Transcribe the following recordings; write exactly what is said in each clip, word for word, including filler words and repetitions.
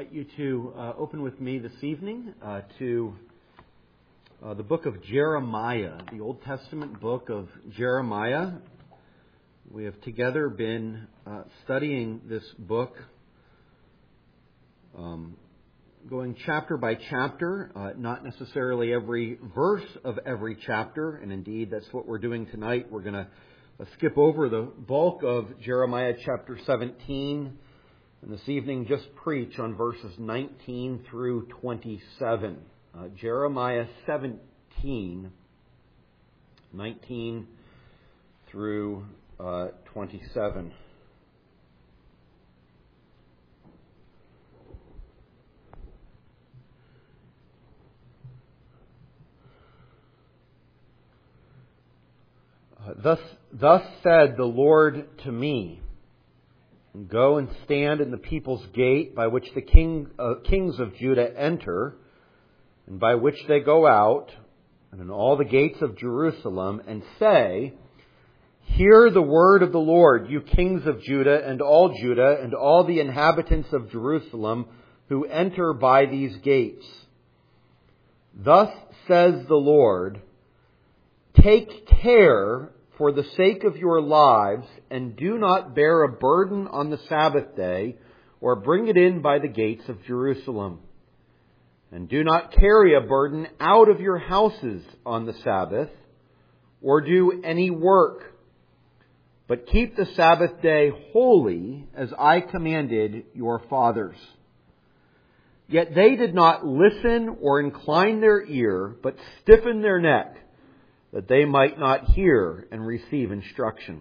invite you to uh, open with me this evening uh, to uh, the book of Jeremiah, the Old Testament book of Jeremiah. We have together been uh, studying this book, um, going chapter by chapter, uh, not necessarily every verse of every chapter, and indeed that's what we're doing tonight. We're going to uh, skip over the bulk of Jeremiah chapter seventeen. And this evening, just preach on verses nineteen through twenty-seven. Uh, Jeremiah seventeen, nineteen through uh, twenty-seven. Uh, thus, thus said the Lord to me, and go and stand in the people's gate by which the king, uh, kings of Judah enter, and by which they go out, and in all the gates of Jerusalem, and say, hear the word of the Lord, you kings of Judah, and all Judah, and all the inhabitants of Jerusalem, who enter by these gates. Thus says the Lord, take care for the sake of your lives, and do not bear a burden on the Sabbath day, or bring it in by the gates of Jerusalem. And do not carry a burden out of your houses on the Sabbath, or do any work. But keep the Sabbath day holy, as I commanded your fathers. Yet they did not listen or incline their ear, but stiffened their neck, that they might not hear and receive instruction.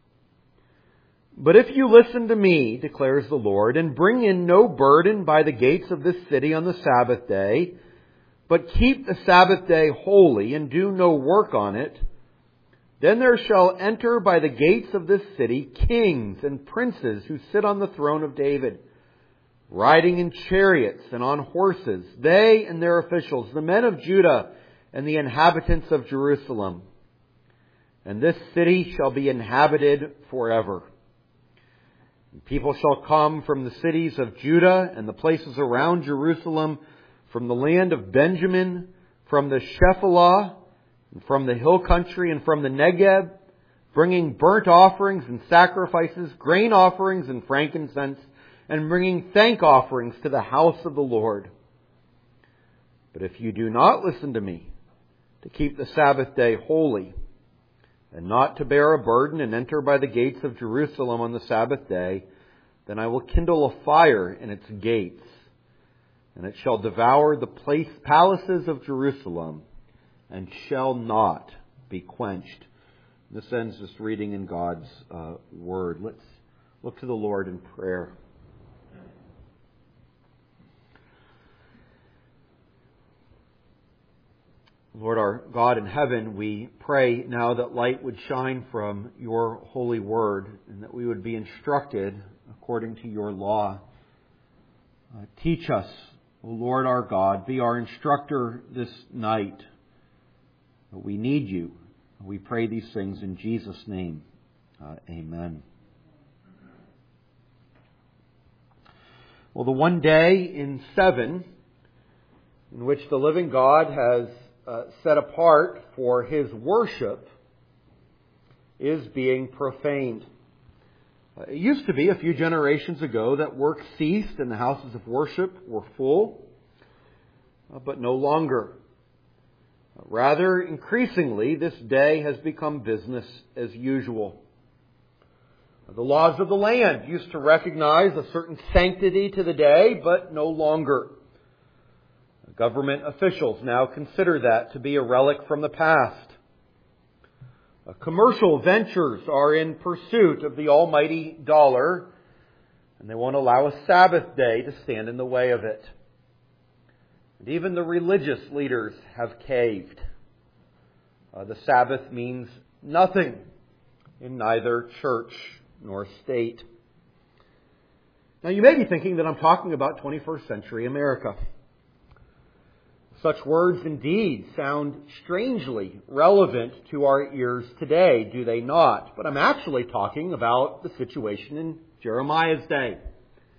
But if you listen to me, declares the Lord, and bring in no burden by the gates of this city on the Sabbath day, but keep the Sabbath day holy and do no work on it, then there shall enter by the gates of this city kings and princes who sit on the throne of David, riding in chariots and on horses, they and their officials, the men of Judah, and the inhabitants of Jerusalem. And this city shall be inhabited forever. And people shall come from the cities of Judah and the places around Jerusalem, from the land of Benjamin, from the Shephelah, and from the hill country, and from the Negeb, bringing burnt offerings and sacrifices, grain offerings and frankincense, and bringing thank offerings to the house of the Lord. But if you do not listen to me, to keep the Sabbath day holy, and not to bear a burden and enter by the gates of Jerusalem on the Sabbath day, then I will kindle a fire in its gates, and it shall devour the place, palaces of Jerusalem, and shall not be quenched. This ends this reading in God's uh, Word. Let's look to the Lord in prayer. Lord our God in heaven, we pray now that light would shine from your holy word and that we would be instructed according to your law. Uh, teach us, O Lord our God, be our instructor this night. We need you. We pray these things in Jesus' name. Uh, amen. Well, the one day in seven in which the living God has Uh, set apart for His worship is being profaned. Uh, it used to be a few generations ago that work ceased and the houses of worship were full, uh, but no longer. Uh, rather, increasingly, this day has become business as usual. Uh, the laws of the land used to recognize a certain sanctity to the day, but no longer. Government officials now consider that to be a relic from the past. Uh, commercial ventures are in pursuit of the almighty dollar, and they won't allow a Sabbath day to stand in the way of it. And even the religious leaders have caved. Uh, the Sabbath means nothing in neither church nor state. Now you may be thinking that I'm talking about twenty-first century America. Such words indeed sound strangely relevant to our ears today, do they not? But I'm actually talking about the situation in Jeremiah's day.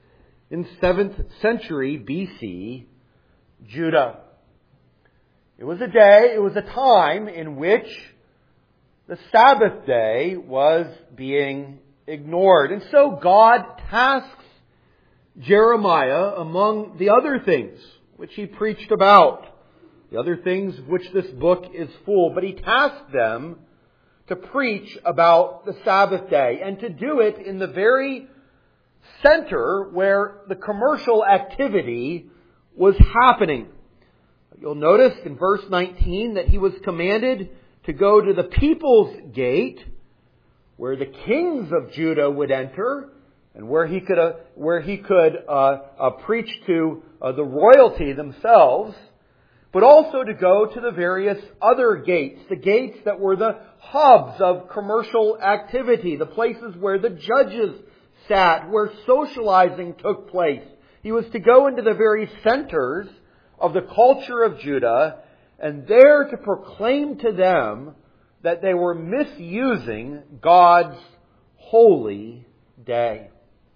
in seventh century B C Judah. It was a day, it was a time in which the Sabbath day was being ignored. And so God tasks Jeremiah, among the other things which he preached about, the other things of which this book is full, but he tasked them to preach about the Sabbath day and to do it in the very center where the commercial activity was happening. You'll notice in verse nineteen that he was commanded to go to the people's gate, where the kings of Judah would enter, and where he could uh, where he could uh, uh, preach to uh, the royalty themselves, but also to go to the various other gates, the gates that were the hubs of commercial activity, the places where the judges sat, where socializing took place. He was to go into the very centers of the culture of Judah, and there to proclaim to them that they were misusing God's holy day.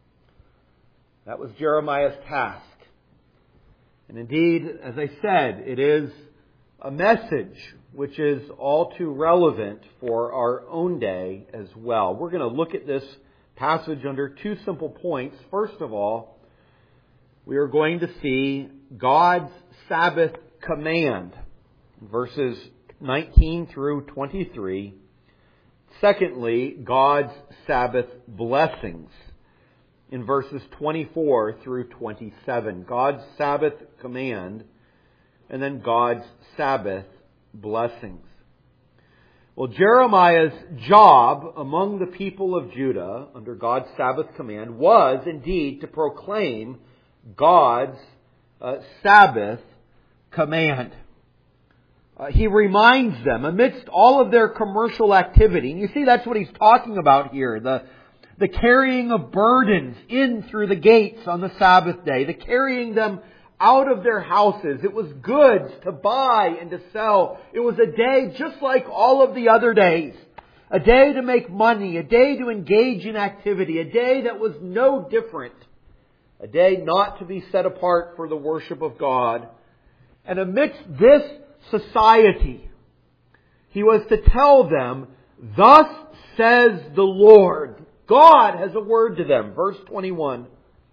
That was Jeremiah's task. And indeed, as I said, it is a message which is all too relevant for our own day as well. We're going to look at this passage under two simple points. First of all, we are going to see God's Sabbath command, verses nineteen through twenty-three. Secondly, God's Sabbath blessings in verses twenty-four through twenty-seven. God's Sabbath command and then God's Sabbath blessings. Well, Jeremiah's job among the people of Judah under God's Sabbath command was indeed to proclaim God's uh, Sabbath command. Uh, he reminds them amidst all of their commercial activity. And you see, that's what he's talking about here. The, the carrying of burdens in through the gates on the Sabbath day. The carrying them out of their houses. It was goods to buy and to sell. It was a day just like all of the other days. A day to make money. A day to engage in activity. A day that was no different. A day not to be set apart for the worship of God. And amidst this society, he was to tell them, "Thus says the Lord." God has a word to them. Verse twenty-one.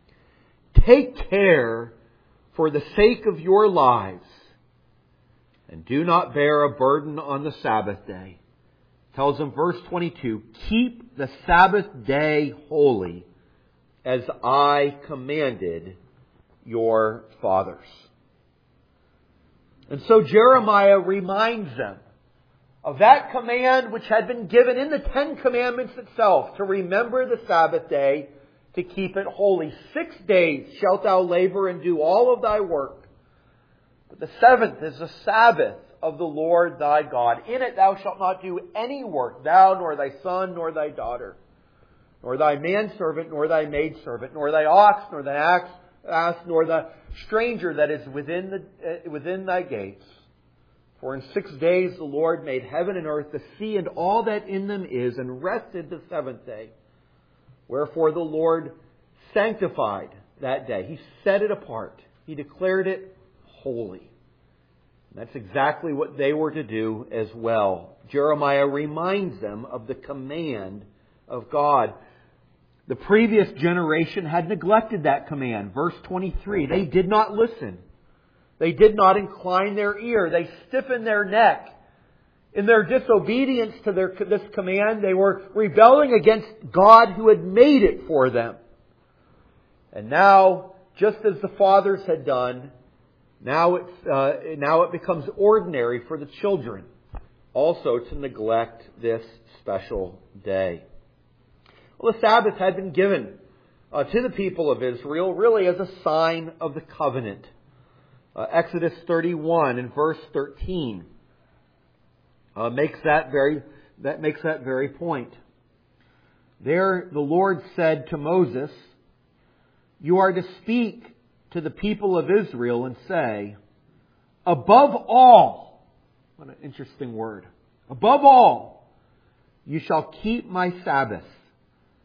"Take care for the sake of your lives, and do not bear a burden on the Sabbath day." Tells them, verse twenty-two, "Keep the Sabbath day holy, as I commanded your fathers." And so Jeremiah reminds them of that command which had been given in the Ten Commandments itself, to remember the Sabbath day, to keep it holy. Six days shalt thou labor and do all of thy work. But the seventh is the Sabbath of the Lord thy God. In it thou shalt not do any work, thou, nor thy son, nor thy daughter, nor thy manservant, nor thy maidservant, nor thy ox, nor thy ass, ass nor the stranger that is within the uh, within thy gates. For in six days the Lord made heaven and earth, the sea and all that in them is, and rested the seventh day. Wherefore the Lord sanctified that day. He set it apart. He declared it holy. And that's exactly what they were to do as well. Jeremiah reminds them of the command of God. The previous generation had neglected that command. Verse twenty-three, they did not listen. They did not incline their ear. They stiffened their neck. In their disobedience to their, this command, they were rebelling against God who had made it for them. And now, just as the fathers had done, now, it's, uh, now it becomes ordinary for the children also to neglect this special day. Well, the Sabbath had been given uh, to the people of Israel really as a sign of the covenant. Uh, Exodus thirty-one and verse thirteen uh, makes that very that makes that very point. There, the Lord said to Moses, "You are to speak to the people of Israel and say, above all," what an interesting word, "above all, you shall keep my Sabbath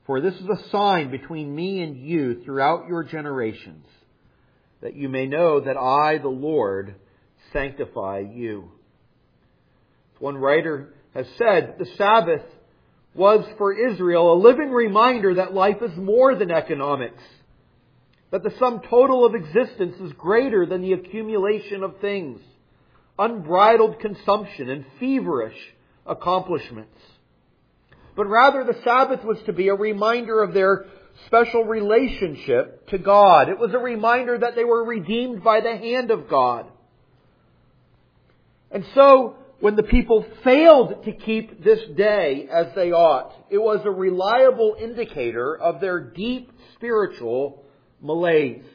For this is a sign between me and you throughout your generations, that you may know that I, the Lord, sanctify you. One writer has said the Sabbath was for Israel a living reminder that life is more than economics, that the sum total of existence is greater than the accumulation of things, unbridled consumption, and feverish accomplishments. But rather the Sabbath was to be a reminder of their special relationship to God. It was a reminder that they were redeemed by the hand of God. And so, when the people failed to keep this day as they ought, it was a reliable indicator of their deep spiritual malaise.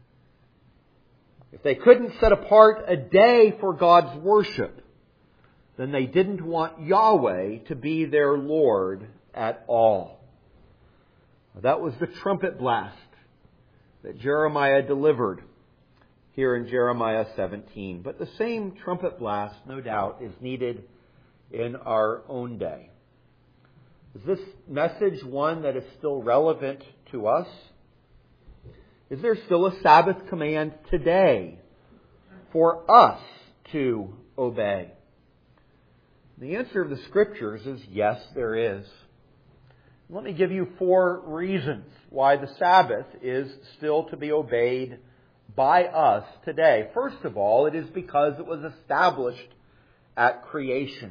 If they couldn't set apart a day for God's worship, then they didn't want Yahweh to be their Lord at all. That was the trumpet blast that Jeremiah delivered here in Jeremiah seventeen. But the same trumpet blast, no doubt, is needed in our own day. Is this message one that is still relevant to us? Is there still a Sabbath command today for us to obey? The answer of the Scriptures is yes, there is. Let me give you four reasons why the Sabbath is still to be obeyed by us today. First of all, it is because it was established at creation.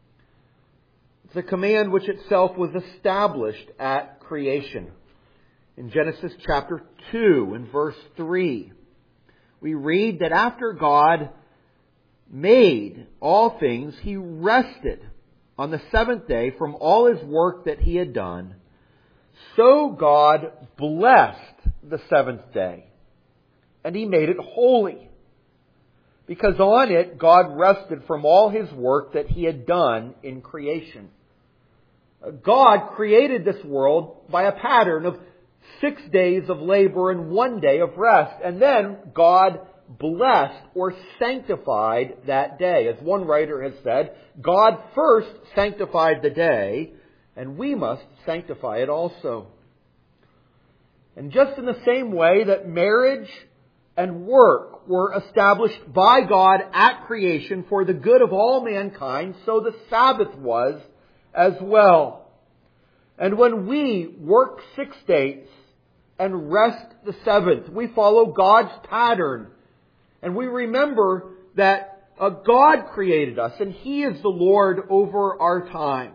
It's a command which itself was established at creation. In Genesis chapter two and verse three, we read that after God made all things, He rested on the seventh day from all His work that He had done. So God blessed the seventh day, and He made it holy, because on it God rested from all His work that He had done in creation. God created this world by a pattern of six days of labor and one day of rest, and then God blessed or sanctified that day. As one writer has said, God first sanctified the day, and we must sanctify it also. And just in the same way that marriage and work were established by God at creation for the good of all mankind, so the Sabbath was as well. And when we work six days and rest the seventh, we follow God's pattern. And we remember that uh, God created us, and He is the Lord over our time.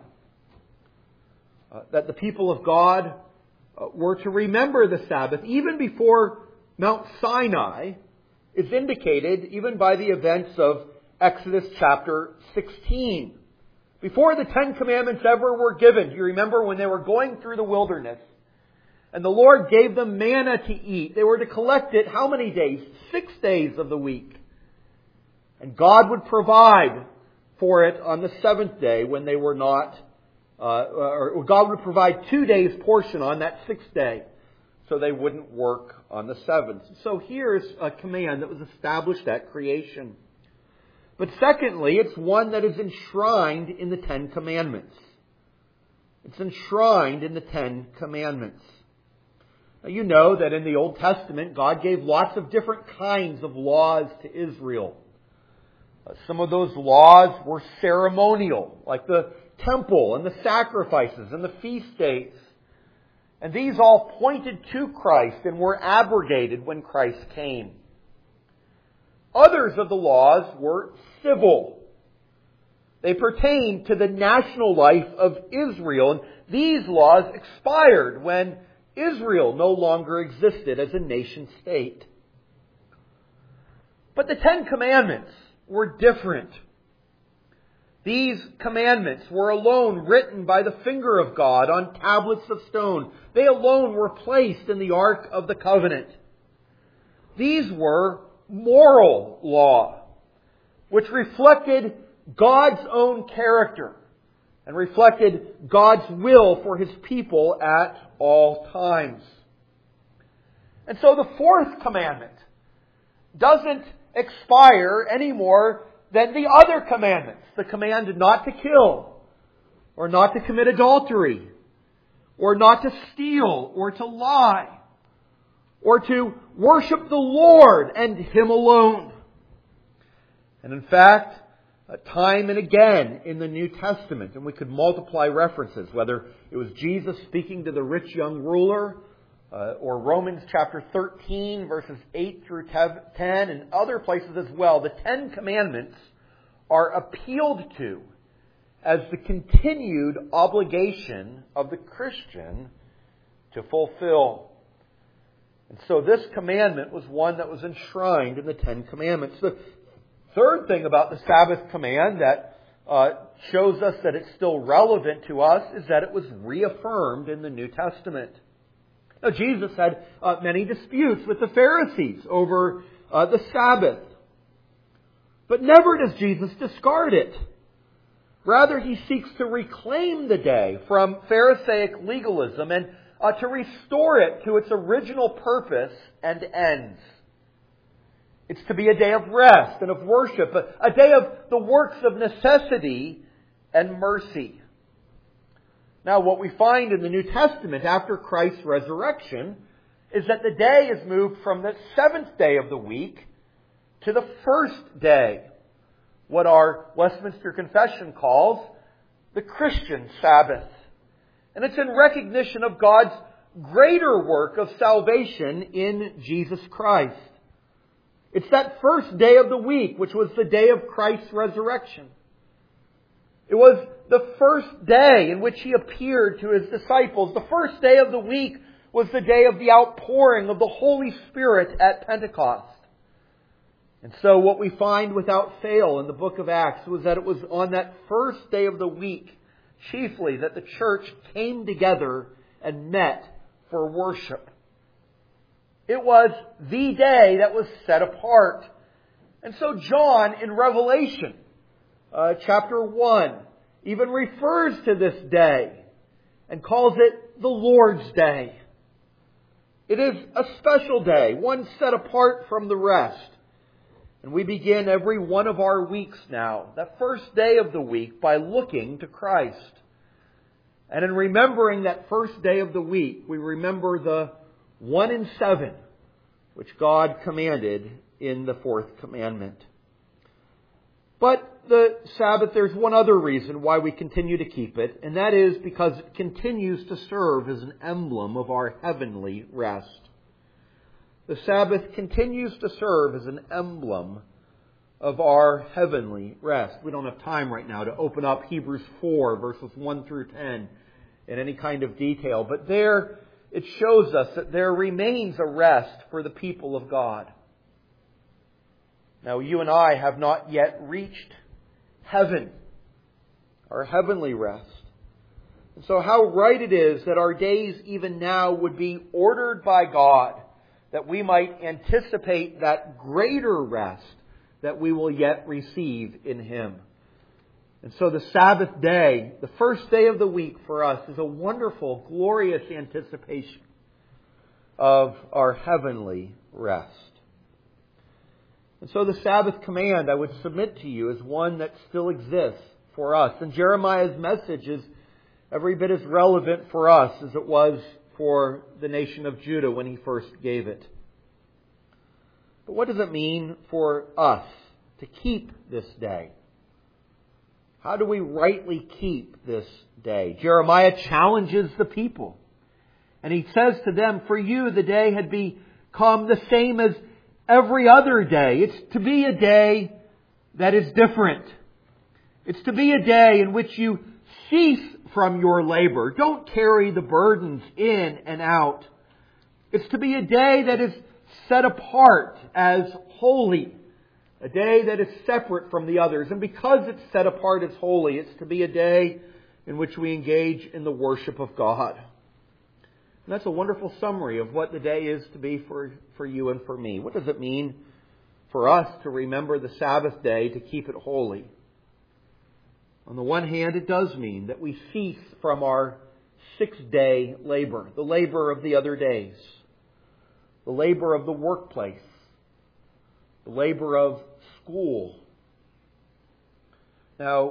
Uh, that the people of God uh, were to remember the Sabbath even before Mount Sinai is indicated even by the events of Exodus chapter sixteen. Before the Ten Commandments ever were given, do you remember when they were going through the wilderness? And the Lord gave them manna to eat. They were to collect it how many days? Six days of the week. And God would provide for it on the seventh day when they were not, uh, or God would provide two days' portion on that sixth day, so they wouldn't work on the seventh. So here's a command that was established at creation. But secondly, it's one that is enshrined in the Ten Commandments. It's enshrined in the Ten Commandments. Now, you know that in the Old Testament, God gave lots of different kinds of laws to Israel. Uh, some of those laws were ceremonial, like the temple and the sacrifices and the feast days. And these all pointed to Christ and were abrogated when Christ came. Others of the laws were civil. They pertained to the national life of Israel. And these laws expired when Israel no longer existed as a nation state. But the Ten Commandments were different. These commandments were alone written by the finger of God on tablets of stone. They alone were placed in the Ark of the Covenant. These were moral law, which reflected God's own character and reflected God's will for His people at all times. And so the fourth commandment doesn't expire any more than the other commandments. The command not to kill or not to commit adultery or not to steal, or to lie, or to worship the Lord and Him alone. And in fact, time and again in the New Testament, and we could multiply references, whether it was Jesus speaking to the rich young ruler, uh, or Romans chapter thirteen, verses eight through ten, and other places as well, the Ten Commandments are appealed to as the continued obligation of the Christian to fulfill. And so this commandment was one that was enshrined in the Ten Commandments. The third thing about the Sabbath command that uh, shows us that it's still relevant to us is that it was reaffirmed in the New Testament. Now, Jesus had uh, many disputes with the Pharisees over uh, the Sabbath. But never does Jesus discard it. Rather, He seeks to reclaim the day from Pharisaic legalism and uh, to restore it to its original purpose and ends. It's to be a day of rest and of worship, a, a day of the works of necessity and mercy. Now, what we find in the New Testament after Christ's resurrection is that the day is moved from the seventh day of the week to the first day, what our Westminster Confession calls the Christian Sabbath. And it's in recognition of God's greater work of salvation in Jesus Christ. It's that first day of the week, which was the day of Christ's resurrection. It was the first day in which He appeared to His disciples. The first day of the week was the day of the outpouring of the Holy Spirit at Pentecost. And so what we find without fail in the book of Acts was that it was on that first day of the week, chiefly, that the church came together and met for worship. It was the day that was set apart. And so John in Revelation uh, chapter one even refers to this day and calls it the Lord's Day. It is a special day, one set apart from the rest. And we begin every one of our weeks now, that first day of the week, by looking to Christ. And in remembering that first day of the week, we remember the one in seven, which God commanded in the fourth commandment. But the Sabbath, there's one other reason why we continue to keep it, and that is because it continues to serve as an emblem of our heavenly rest. The Sabbath continues to serve as an emblem of our heavenly rest. We don't have time right now to open up Hebrews four, verses one through ten in any kind of detail, but there it shows us that there remains a rest for the people of God. Now, you and I have not yet reached heaven, our heavenly rest. And so how right it is that our days even now would be ordered by God, that we might anticipate that greater rest that we will yet receive in Him. And so the Sabbath day, the first day of the week for us, is a wonderful, glorious anticipation of our heavenly rest. And so the Sabbath command, I would submit to you, is one that still exists for us. And Jeremiah's message is every bit as relevant for us as it was for the nation of Judah when he first gave it. But what does it mean for us to keep this day? How do we rightly keep this day? Jeremiah challenges the people. And he says to them, for you the day had become the same as every other day. It's to be a day that is different. It's to be a day in which you cease from your labor. Don't carry the burdens in and out. It's to be a day that is set apart as holy. A day that is separate from the others. And because it's set apart as holy, it's to be a day in which we engage in the worship of God. And that's a wonderful summary of what the day is to be for, for you and for me. What does it mean for us to remember the Sabbath day, to keep it holy? On the one hand, it does mean that we cease from our six-day labor, the labor of the other days, the labor of the workplace, the labor of school. Now,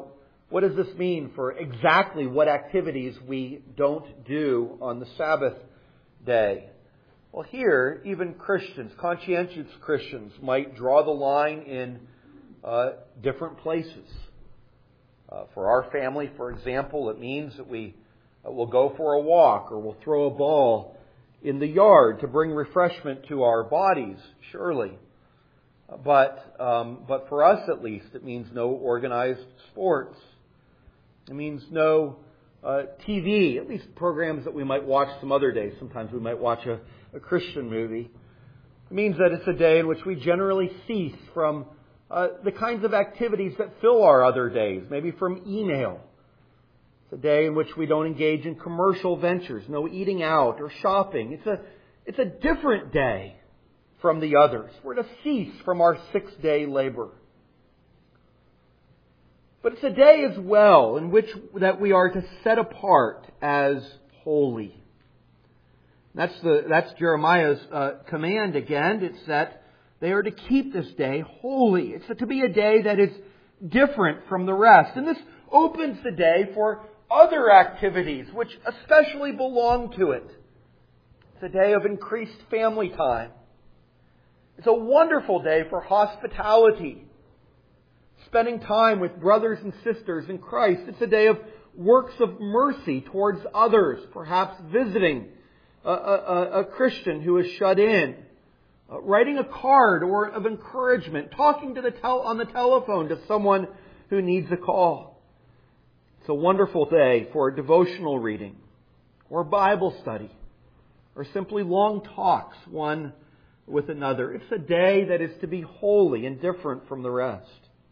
what does this mean for exactly what activities we don't do on the Sabbath day? Well, here, even Christians, conscientious Christians, might draw the line in uh, different places. Uh, for our family, for example, it means that we uh, will go for a walk or we'll throw a ball in the yard to bring refreshment to our bodies, surely. But um, but for us, at least, it means no organized sports. It means no uh, T V, at least programs that we might watch some other days. Sometimes we might watch a, a Christian movie. It means that it's a day in which we generally cease from uh, the kinds of activities that fill our other days, maybe from email. It's a day in which we don't engage in commercial ventures, no eating out or shopping. It's a it's a different day from the others. We're to cease from our six-day labor. But it's a day as well in which that we are to set apart as holy. That's the that's Jeremiah's uh, command again. It's that they are to keep this day holy. It's to be a day that is different from the rest. And this opens the day for other activities which especially belong to it. It's a day of increased family time. It's a wonderful day for hospitality. Spending time with brothers and sisters in Christ. It's a day of works of mercy towards others. Perhaps visiting a, a, a Christian who is shut in. Uh, writing a card or of encouragement. Talking to the tel- on the telephone to someone who needs a call. It's a wonderful day for devotional reading. Or Bible study. Or simply long talks one with another. It's a day that is to be holy and different from the rest.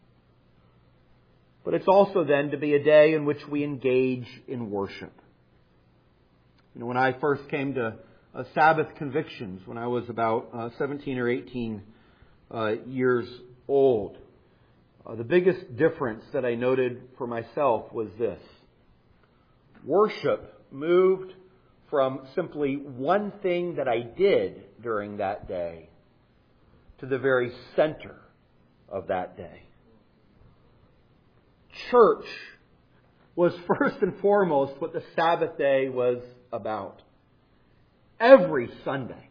But it's also then to be a day in which we engage in worship. You know, when I first came to uh, Sabbath convictions, when I was about uh, seventeen or eighteen uh, years old, uh, the biggest difference that I noted for myself was this. Worship moved from simply one thing that I did during that day to the very center of that day. Church was first and foremost what the Sabbath day was about. Every Sunday.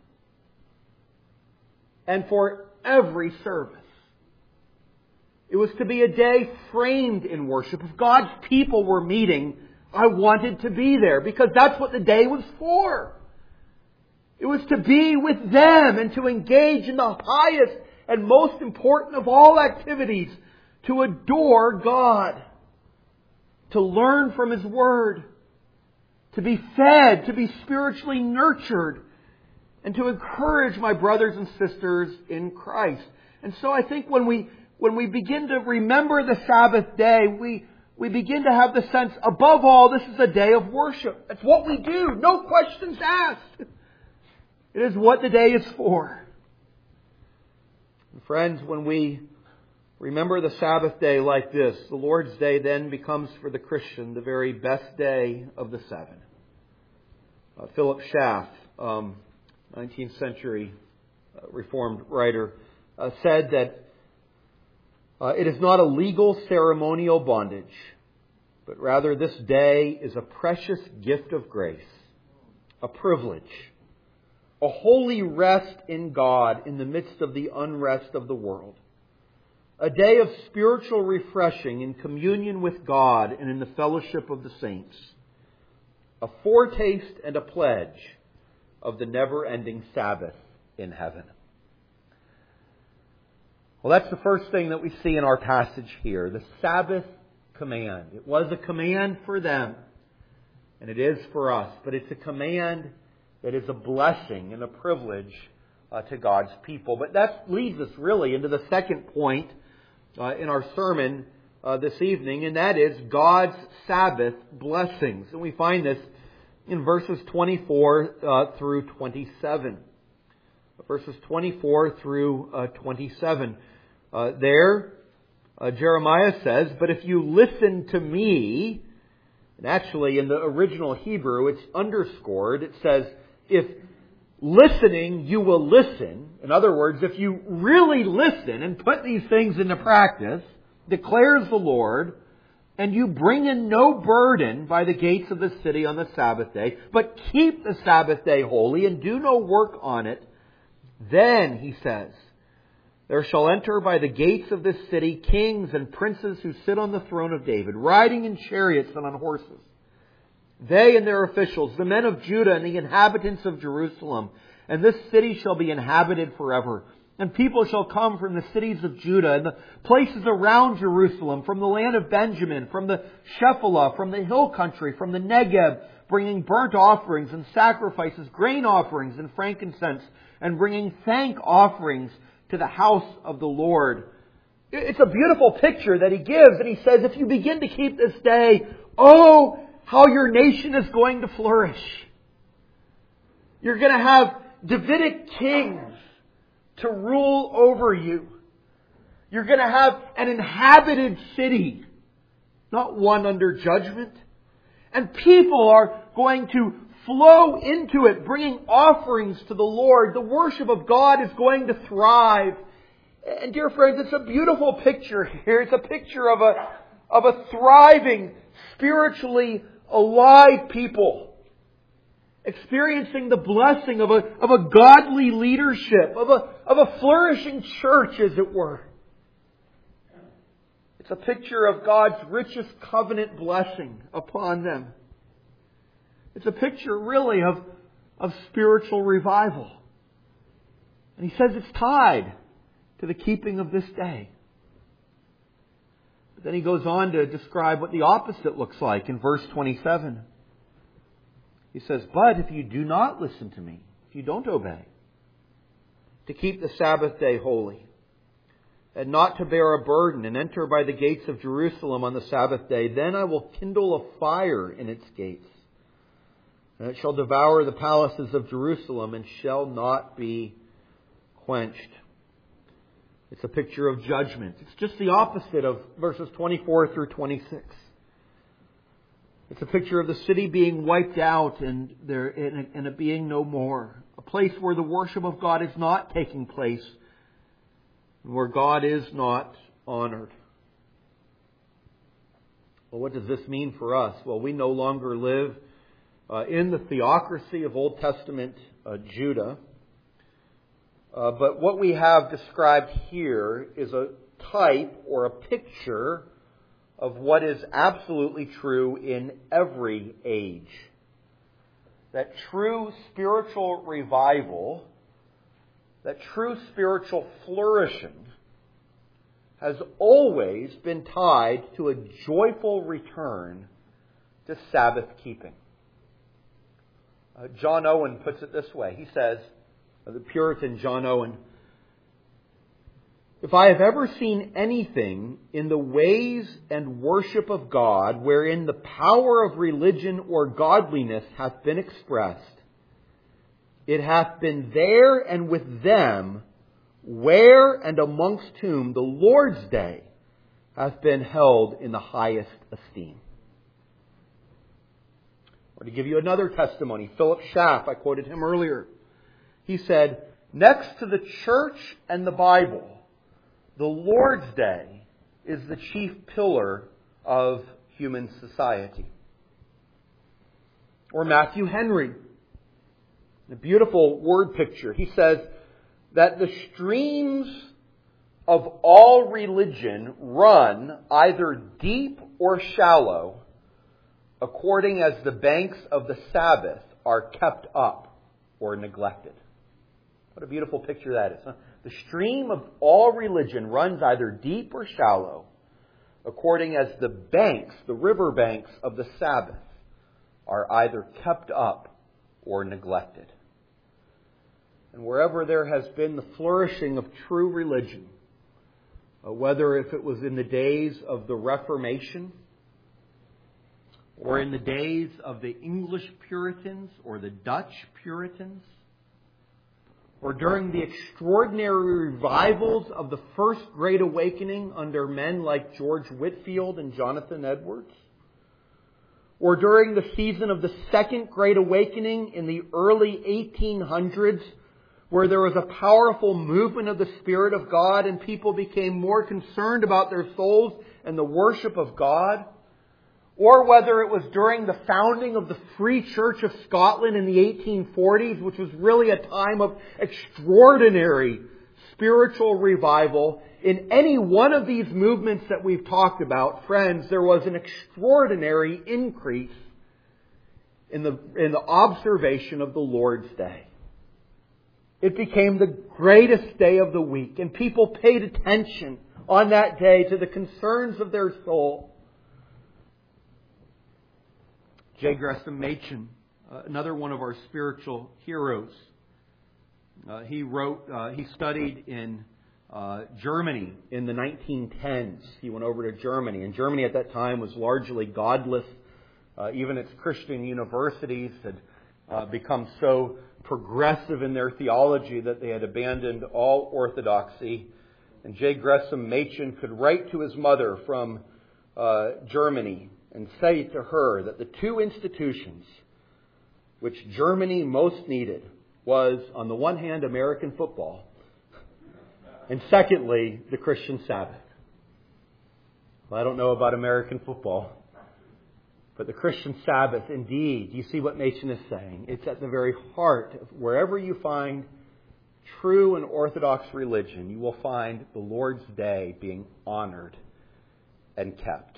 And for every service. It was to be a day framed in worship. If God's people were meeting, I wanted to be there because that's what the day was for. It was to be with them and to engage in the highest and most important of all activities, to adore God, to learn from His Word, to be fed, to be spiritually nurtured, and to encourage my brothers and sisters in Christ. And so I think when we when we begin to remember the Sabbath day, we we begin to have the sense, above all, this is a day of worship. It's what we do. No questions asked. It is what the day is for. And friends, when we remember the Sabbath day like this, the Lord's Day then becomes for the Christian the very best day of the seven. Uh, Philip Schaff, um, nineteenth century uh, Reformed writer, uh, said that uh, it is not a legal ceremonial bondage, but rather this day is a precious gift of grace, a privilege, a holy rest in God in the midst of the unrest of the world. A day of spiritual refreshing in communion with God and in the fellowship of the saints. A foretaste and a pledge of the never-ending Sabbath in heaven. Well, that's the first thing that we see in our passage here. The Sabbath command. It was a command for them. And it is for us. But it's a command that is a blessing and a privilege uh, to God's people. But that leads us really into the second point Uh, in our sermon uh, this evening, and that is God's Sabbath blessings. And we find this in verses twenty-four uh, through twenty-seven. Verses twenty-four through uh, twenty-seven. Uh, there, uh, Jeremiah says, "But if you listen to me," and actually in the original Hebrew it's underscored. It says, if listening, you will listen. In other words, if you really listen and put these things into practice, declares the Lord, and you bring in no burden by the gates of the city on the Sabbath day, but keep the Sabbath day holy and do no work on it, then, he says, there shall enter by the gates of this city kings and princes who sit on the throne of David, riding in chariots and on horses. They and their officials, the men of Judah and the inhabitants of Jerusalem, and this city shall be inhabited forever. And people shall come from the cities of Judah and the places around Jerusalem, from the land of Benjamin, from the Shephelah, from the hill country, from the Negeb, bringing burnt offerings and sacrifices, grain offerings and frankincense, and bringing thank offerings to the house of the Lord. It's a beautiful picture that he gives, and he says, if you begin to keep this day, oh, how your nation is going to flourish. You're going to have Davidic kings to rule over you. You're going to have an inhabited city, not one under judgment. And people are going to flow into it, bringing offerings to the Lord. The worship of God is going to thrive. And dear friends, it's a beautiful picture here. It's a picture of a, of a thriving, spiritually alive people, experiencing the blessing of a, of a godly leadership, of a, of a flourishing church, as it were. It's a picture of God's richest covenant blessing upon them. It's a picture really of, of spiritual revival. And he says it's tied to the keeping of this day. But then he goes on to describe what the opposite looks like in verse twenty-seven. He says, but if you do not listen to me, if you don't obey, to keep the Sabbath day holy, and not to bear a burden and enter by the gates of Jerusalem on the Sabbath day, then I will kindle a fire in its gates, and it shall devour the palaces of Jerusalem and shall not be quenched. It's a picture of judgment. It's just the opposite of verses twenty-four through twenty-six. It's a picture of the city being wiped out and there and it being no more. A place where the worship of God is not taking place, where God is not honored. Well, what does this mean for us? Well, we no longer live uh, in the theocracy of Old Testament uh, Judah. Uh, but what we have described here is a type or a picture of what is absolutely true in every age. That true spiritual revival, that true spiritual flourishing has always been tied to a joyful return to Sabbath keeping. Uh, John Owen puts it this way. He says, uh, the Puritan John Owen, if I have ever seen anything in the ways and worship of God wherein the power of religion or godliness hath been expressed, it hath been there and with them where and amongst whom the Lord's day hath been held in the highest esteem. Or to give you another testimony, Philip Schaff, I quoted him earlier. He said, next to the church and the Bible, the Lord's Day is the chief pillar of human society. Or Matthew Henry, a beautiful word picture. He says that the streams of all religion run either deep or shallow according as the banks of the Sabbath are kept up or neglected. What a beautiful picture that is, huh? The stream of all religion runs either deep or shallow, according as the banks, the river banks of the Sabbath, are either kept up or neglected. And wherever there has been the flourishing of true religion, whether if it was in the days of the Reformation, or in the days of the English Puritans or the Dutch Puritans, or during the extraordinary revivals of the First Great Awakening under men like George Whitefield and Jonathan Edwards, or during the season of the Second Great Awakening in the early eighteen hundreds, where there was a powerful movement of the Spirit of God and people became more concerned about their souls and the worship of God, or whether it was during the founding of the Free Church of Scotland in the eighteen forties, which was really a time of extraordinary spiritual revival. In any one of these movements that we've talked about, friends, there was an extraordinary increase in the, in the observation of the Lord's Day. It became the greatest day of the week, and people paid attention on that day to the concerns of their soul. J. Gresham Machen, uh, another one of our spiritual heroes, uh, he wrote, uh, he studied in uh, Germany in the nineteen tens. He went over to Germany, and Germany at that time was largely godless. Uh, even its Christian universities had uh, become so progressive in their theology that they had abandoned all orthodoxy. And J. Gresham Machen could write to his mother from uh, Germany and say to her that the two institutions which Germany most needed was, on the one hand, American football, and secondly, the Christian Sabbath. Well, I don't know about American football, but the Christian Sabbath, indeed, you see what Machen is saying. It's at the very heart of wherever you find true and orthodox religion, you will find the Lord's Day being honored and kept.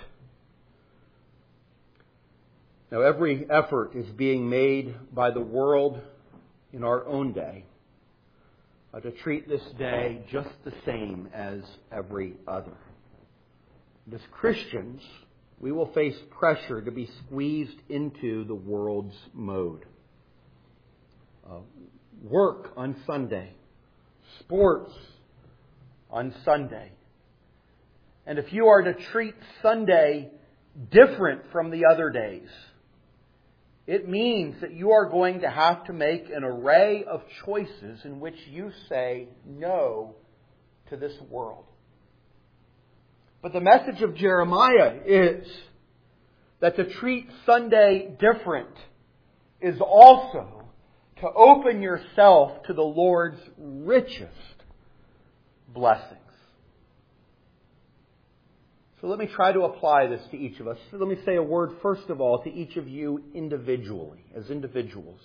Now, every effort is being made by the world in our own day uh, to treat this day just the same as every other. As Christians, we will face pressure to be squeezed into the world's mode. Uh, work on Sunday. Sports on Sunday. And if you are to treat Sunday different from the other days, it means that you are going to have to make an array of choices in which you say no to this world. But the message of Jeremiah is that to treat Sunday different is also to open yourself to the Lord's richest blessings. So let me try to apply this to each of us. So let me say a word, first of all, to each of you individually, as individuals.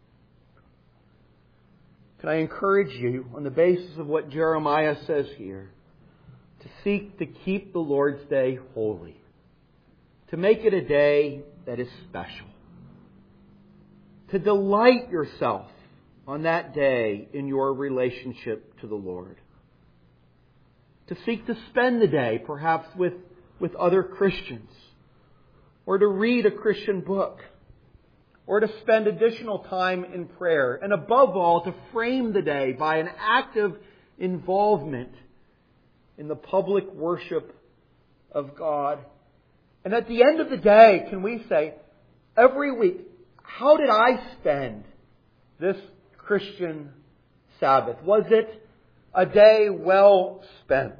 Can I encourage you, on the basis of what Jeremiah says here, to seek to keep the Lord's Day holy, to make it a day that is special, to delight yourself on that day in your relationship to the Lord, to seek to spend the day perhaps with, with other Christians, or to read a Christian book, or to spend additional time in prayer, and above all, to frame the day by an active involvement in the public worship of God. And at the end of the day, can we say, every week, how did I spend this Christian Sabbath? Was it a day well spent?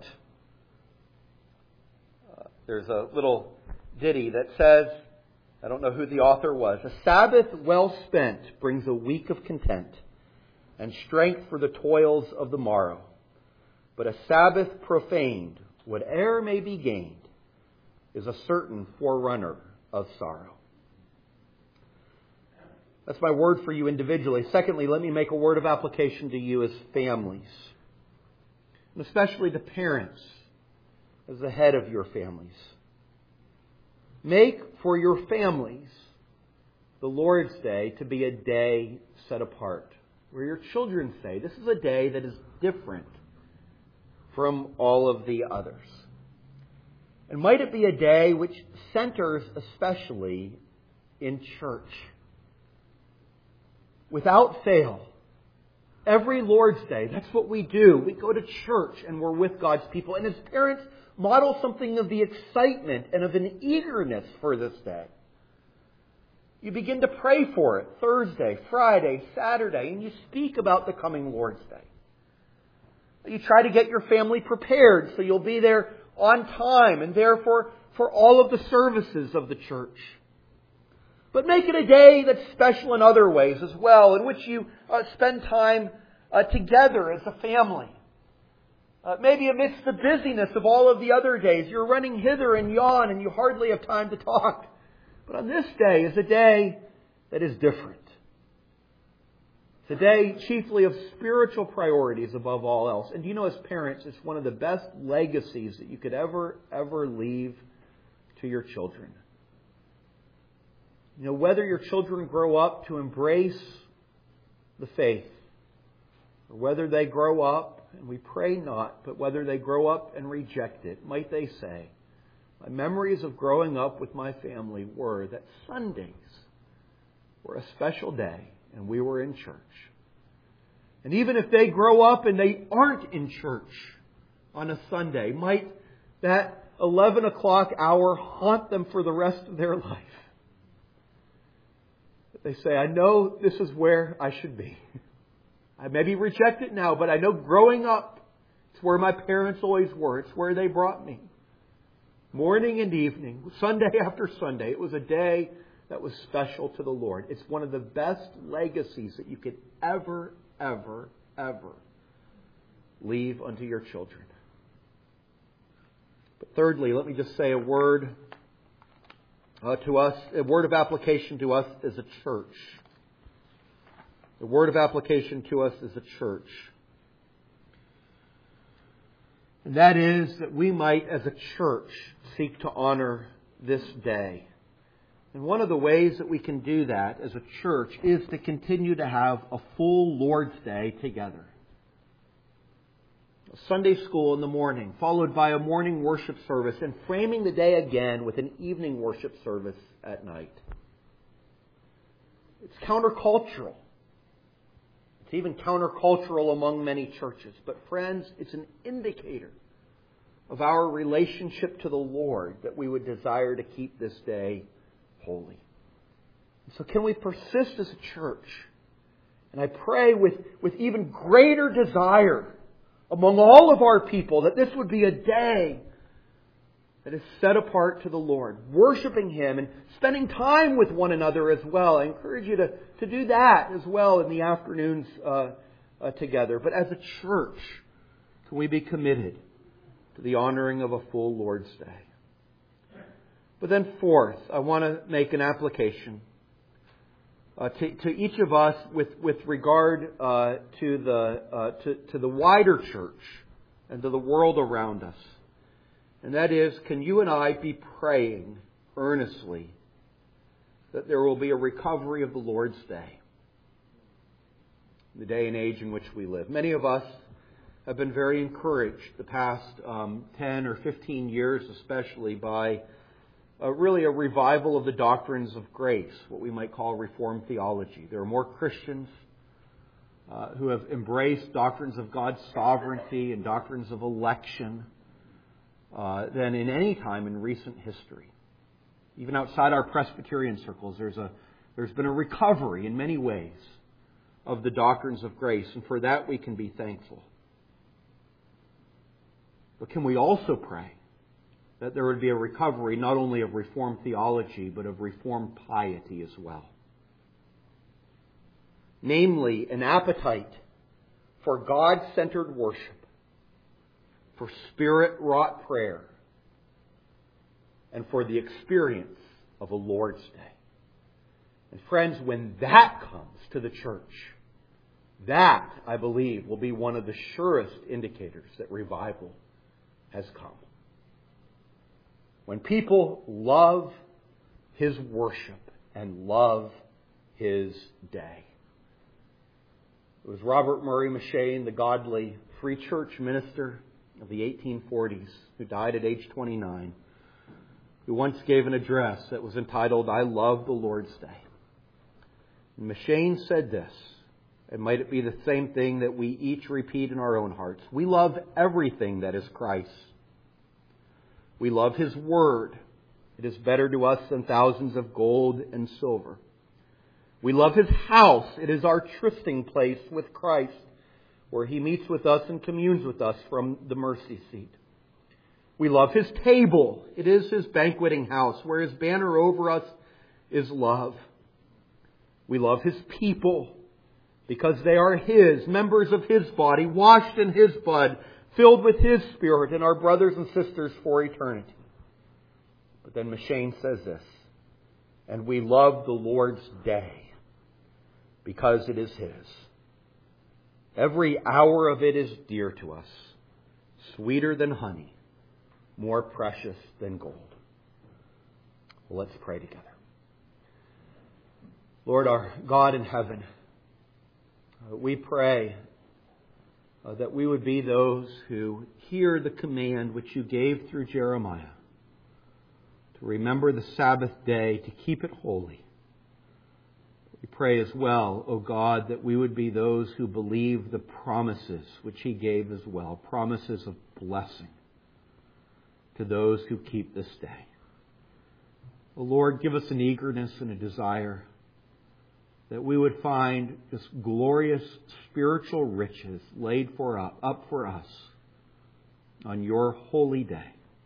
Uh, there's a little ditty that says, I don't know who the author was, a Sabbath well spent brings a week of content and strength for the toils of the morrow. But a Sabbath profaned, whate'er may be gained, is a certain forerunner of sorrow. That's my word for you individually. Secondly, let me make a word of application to you as families, and especially to parents as the head of your families. Make for your families the Lord's Day to be a day set apart, where your children say, this is a day that is different from all of the others. And might it be a day which centers especially in church. Without fail, every Lord's Day, that's what we do. We go to church and we're with God's people. And as parents, model something of the excitement and of an eagerness for this day. You begin to pray for it Thursday, Friday, Saturday, and you speak about the coming Lord's Day. You try to get your family prepared so you'll be there on time and therefore for all of the services of the church. But make it a day that's special in other ways as well, in which you uh, spend time uh, together as a family. Uh, maybe amidst the busyness of all of the other days, you're running hither and yon and you hardly have time to talk But on this day is a day that is different. It's a day chiefly of spiritual priorities above all else. And you know, as parents, it's one of the best legacies that you could ever, ever leave to your children. You know, whether your children grow up to embrace the faith, or whether they grow up, and we pray not, but whether they grow up and reject it, might they say, my memories of growing up with my family were that Sundays were a special day and we were in church. And even if they grow up and they aren't in church on a Sunday, might that eleven o'clock hour haunt them for the rest of their life. They say, I know this is where I should be. I maybe reject it now, but I know growing up, it's where my parents always were. It's where they brought me. Morning and evening, Sunday after Sunday, it was a day that was special to the Lord. It's one of the best legacies that you could ever, ever, ever leave unto your children. But thirdly, let me just say a word uh, to us, a word of application to us as a church. The word of application to us as a church. And that is that we might, as a church, seek to honor this day. And one of the ways that we can do that as a church is to continue to have a full Lord's Day together. A Sunday school in the morning, followed by a morning worship service, and framing the day again with an evening worship service at night. It's countercultural. It's even countercultural among many churches. But friends, it's an indicator of our relationship to the Lord that we would desire to keep this day holy. So can we persist as a church? And I pray with, with even greater desire among all of our people that this would be a day that is set apart to the Lord, worshiping Him and spending time with one another as well. I encourage you to, to do that as well in the afternoons uh, uh, together. But as a church, can we be committed to the honoring of a full Lord's Day? But then fourth, I want to make an application uh, to, to each of us with, with regard uh, to, the, uh, to, to the wider church and to the world around us. And that is, can you and I be praying earnestly that there will be a recovery of the Lord's Day, the day and age in which we live? Many of us have been very encouraged the past um, ten or fifteen years especially by uh, really a revival of the doctrines of grace, what we might call Reformed theology. There are more Christians uh, who have embraced doctrines of God's sovereignty and doctrines of election Uh, than in any time in recent history. Even outside our Presbyterian circles, there's a there's been a recovery in many ways of the doctrines of grace, and for that we can be thankful. But can we also pray that there would be a recovery not only of Reformed theology, but of Reformed piety as well? Namely, an appetite for God-centered worship, for Spirit-wrought prayer, and for the experience of a Lord's Day. And friends, when that comes to the church, that, I believe, will be one of the surest indicators that revival has come. When people love His worship and love His day. It was Robert Murray M'Cheyne, the godly Free Church minister of the eighteen forties, who died at age twenty-nine, who once gave an address that was entitled, I Love the Lord's Day. And M'Cheyne said this, and might it be the same thing that we each repeat in our own hearts. We love everything that is Christ. We love His Word. It is better to us than thousands of gold and silver. We love His house. It is our trysting place with Christ, where He meets with us and communes with us from the mercy seat. We love His table. It is His banqueting house, where His banner over us is love. We love His people, because they are His, members of His body, washed in His blood, filled with His Spirit, and our brothers and sisters for eternity. But then M'Cheyne says this, And we love the Lord's day because it is His. Every hour of it is dear to us, sweeter than honey, more precious than gold. Well, let's pray together. Lord, our God in heaven, uh, we pray uh, that we would be those who hear the command which you gave through Jeremiah to remember the Sabbath day, to keep it holy. We pray as well, O God, that we would be those who believe the promises which He gave as well, promises of blessing to those who keep this day. O Lord, give us an eagerness and a desire that we would find this glorious spiritual riches laid for us, up for us on your holy day.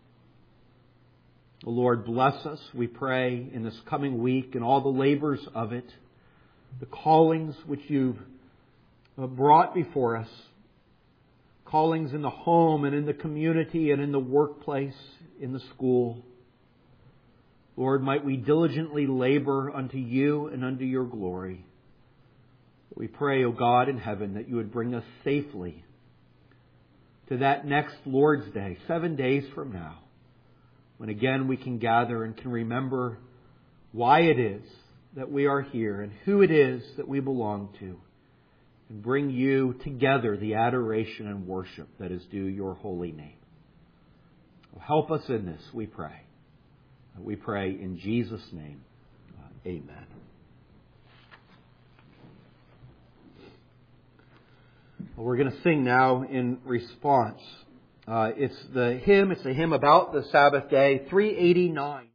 O Lord, bless us, we pray, in this coming week and all the labors of it, the callings which you've brought before us, callings in the home and in the community and in the workplace, in the school. Lord, might we diligently labor unto you and unto your glory. We pray, O God in heaven, that you would bring us safely to that next Lord's Day, seven days from now, when again we can gather and can remember why it is that we are here and who it is that we belong to, and bring you together the adoration and worship that is due your holy name. Help us in this, we pray. We pray in Jesus' name. Uh, amen. Well, we're going to sing now in response. Uh, it's the hymn, it's a hymn about the Sabbath day, three eighty-nine.